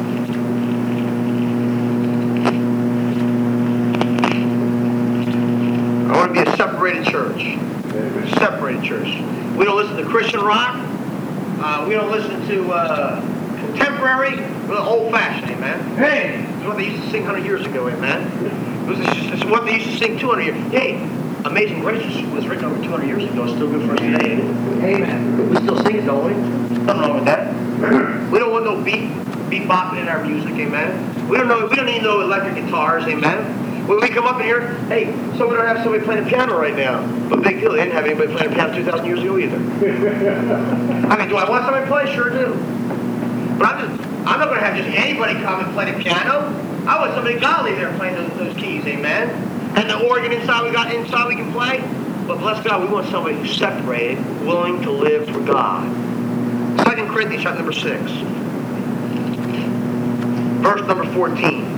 I want to be a separated church. Separated church. We don't listen to Christian rock. We don't listen to contemporary. We're old-fashioned, amen? Hey. It's what they used to sing 100 years ago, amen? It's what they used to sing 200 years. Hey, Amazing Grace was written over 200 years ago. It's still good for us today, ain't it? Amen. We still sing it, don't we? Nothing wrong with that. We don't want no beat bopping in our music, amen? We don't need no electric guitars, amen? When we come up in here, hey, so we don't have somebody playing the piano right now. But big deal, they didn't have anybody playing the piano 2,000 years ago either. I mean, do I want somebody to play? Sure do. But I'm not going to have just anybody come and play the piano. I want somebody godly there playing those keys, amen? And the organ inside we can play. But bless God, we want somebody who's separated, willing to live for God. 2 Corinthians chapter number 6. Verse number 14.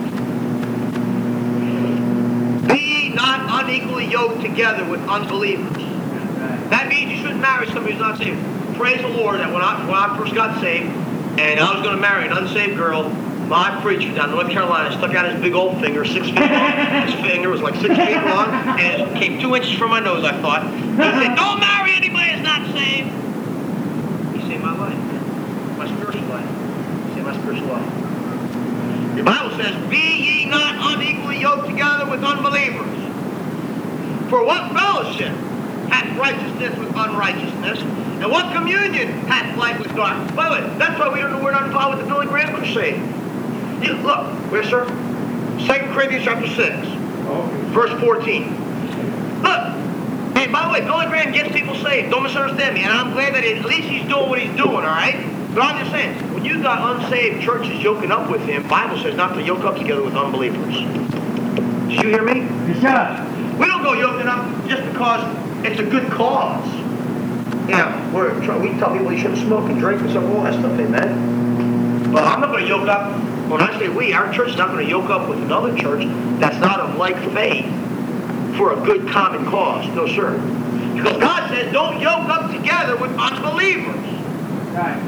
Be not unequally yoked together with unbelievers. That means you shouldn't marry somebody who's not saved. Praise the Lord that when I first got saved, and I was going to marry an unsaved girl, my preacher down in North Carolina stuck out his big old finger, 6 feet long. His finger was like 6 feet long, and it came 2 inches from my nose, I thought. He said, don't marry anybody that's not saved. He saved my life. My spiritual life. He saved my spiritual life. The Bible says, be ye not unequally yoked together with unbelievers. For what fellowship hath righteousness with unrighteousness? And what communion hath light with darkness? By the way, that's why we're not involved with the Billy Graham crusade. Look, where, sir? 2 Corinthians chapter 6, verse 14. Look, hey, by the way, Billy Graham gets people saved. Don't misunderstand me. And I'm glad that at least he's doing what he's doing, all right? But I'm just saying, when you got unsaved churches yoking up with him, the Bible says not to yoke up together with unbelievers. Did you hear me? Yes, sir. We don't go yoking up just because it's a good cause. Yeah, we tell people you shouldn't smoke and drink and stuff, all that stuff, amen? But I'm not going to yoke up. When I say we, our church is not going to yoke up with another church that's not of like faith for a good common cause. No, sir. Because God says don't yoke up together with unbelievers. Right.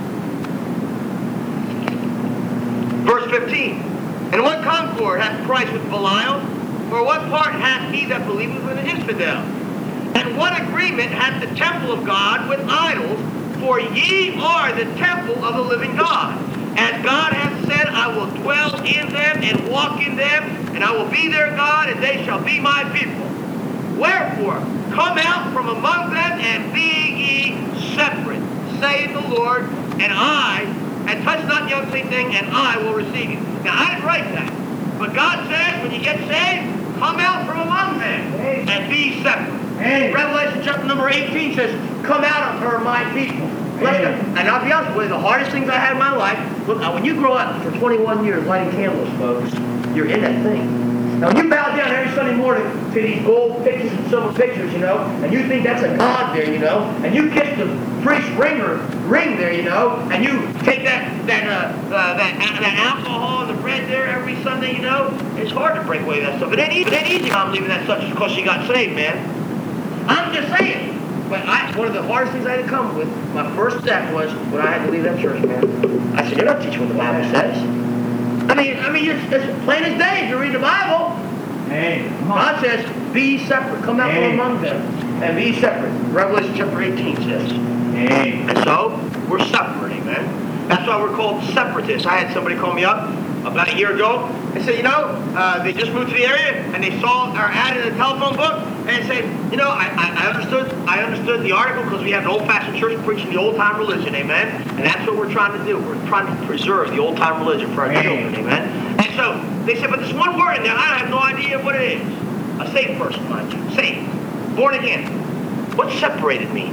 Verse 15. And what concord hath Christ with Belial? Or what part hath he that believeth with an infidel? And what agreement hath the temple of God with idols? For ye are the temple of the living God. As God hath said, I will dwell in them and walk in them, and I will be their God, and they shall be my people. Wherefore, come out from among them, and be ye separate, saith the Lord, and touch not the unclean thing, and I will receive you. Now, I didn't write that. But God says, when you get saved, come out from among them, and be separate. Revelation chapter number 18 says, come out of her, my people. And I'll be honest with you, the hardest things I had in my life, look, when you grow up for 21 years lighting candles, folks, you're in that thing. Now, when you bow down every Sunday morning to these gold pictures and silver pictures, and you think that's a God there, and you kiss the priest's ring there, and you take that alcohol and the bread there every Sunday, it's hard to break away that stuff. It ain't easy. I'm leaving that stuff just because she got saved, man. I'm just saying. But one of the hardest things I had to come with, my first step was when I had to leave that church, man. I said, you're not teaching what the Bible says. I mean, it's plain as day if you read the Bible. Hey, God says, be separate. Come out from among them and be separate. Revelation chapter 18 says. And so, we're separate, amen. That's why we're called separatists. I had somebody call me up about a year ago and say, they just moved to the area and they saw our ad in the telephone book and said, I understood the article because we have an old-fashioned church preaching the old-time religion, amen. And that's what we're trying to do. We're trying to preserve the old-time religion for our children, amen. And so they said, but there's one word in there, I have no idea what it is. A saved person, mind you. Saved. Born again. What separated me?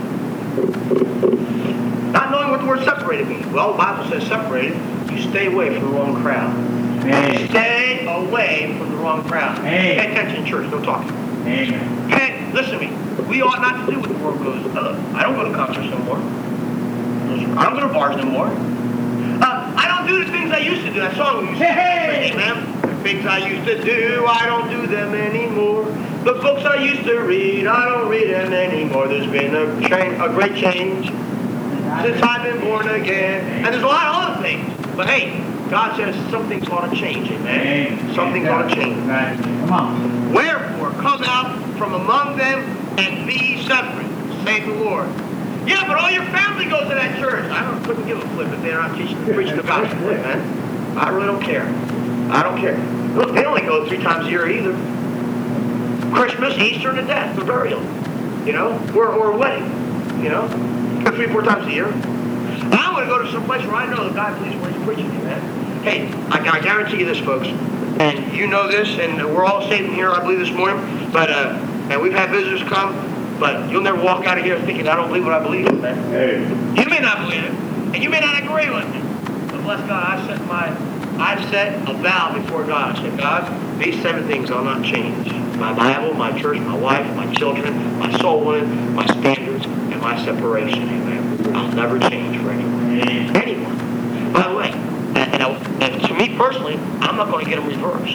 Not knowing what the word separated means. Well, the Bible says separated. You stay away from the wrong crowd. Stay away from the wrong crowd. Pay attention, church. No talking. Hey, listen to me. We ought not to do what the world goes. I don't go to concerts no more. I don't go to bars no more. I don't do the things I used to do. That song we used to sing, man. Things I used to do, I don't do them anymore. The books I used to read, I don't read them anymore. There's been a great change since I've been born again. And there's a lot of other things. But hey, God says something's going to change, amen? Something's going to change. Right. Come on. Wherefore, come out from among them and be separate, saith the Lord. Yeah, but all your family goes to that church. Couldn't give a flip if they're not preaching the gospel, man. I really don't care. I don't care. Look, they only go 3 times a year either. Christmas, Easter, and death, the burial. You know? Or a wedding. You know? 3, 4 times a year. I'm going to go to some place where I know the guy believes where he's preaching, man. Hey, I guarantee you this, folks. And you know this, and we're all saved in here, I believe, this morning. But, and we've had visitors come, but you'll never walk out of here thinking, I don't believe what I believe, man. Hey. You may not believe it, and you may not agree with me. But bless God, I've set a vow before God. I said, God, these 7 things I'll not change. My Bible, my church, my wife, my children, my soul winning, my standards, and my separation. Amen. I'll never change for anyone. Anyone. By the way, and to me personally, I'm not going to get them reversed.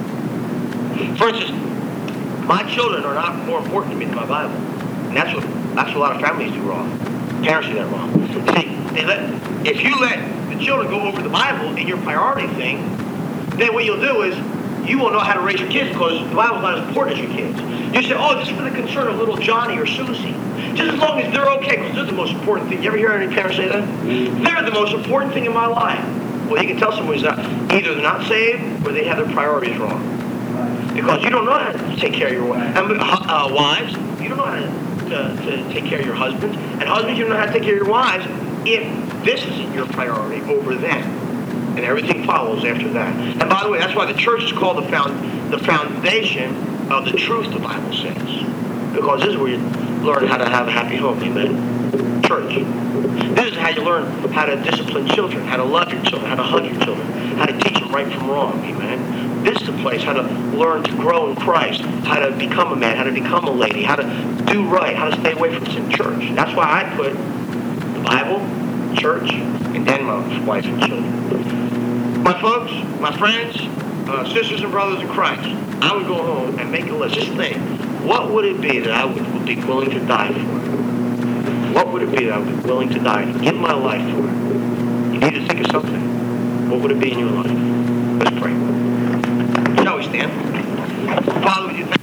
For instance, my children are not more important to me than my Bible. And that's what a lot of families do wrong. Parents do that wrong. See, if you let the children go over the Bible in your priority thing, then what you'll do is you will know how to raise your kids because the Bible's not as important as your kids. You say, oh, this is for the concern of little Johnny or Susie. Just as long as they're okay, because they're the most important thing. You ever hear any parents say that? They're the most important thing in my life. Well, you can tell someone who's not. Either they're not saved or they have their priorities wrong. Because you don't know how to take care of your wife. And wives, you don't know how to take care of your husbands. And husbands, you don't know how to take care of your wives if this isn't your priority over them. And everything follows after that. And by the way, that's why the church is called the foundation of the truth, the Bible says. Because this is where you learn how to have a happy home, amen? Church. This is how you learn how to discipline children, how to love your children, how to hug your children, how to teach them right from wrong, amen? This is the place how to learn to grow in Christ, how to become a man, how to become a lady, how to do right, how to stay away from sin. Church. That's why I put the Bible, church, and then my wife and children. My folks, my friends, sisters and brothers in Christ, I would go home and make a list. Just think, what would it be that I would be willing to die for? What would it be that I would be willing to die and give my life for? You need to think of something. What would it be in your life? Let's pray. Shall we stand? Father, would you thank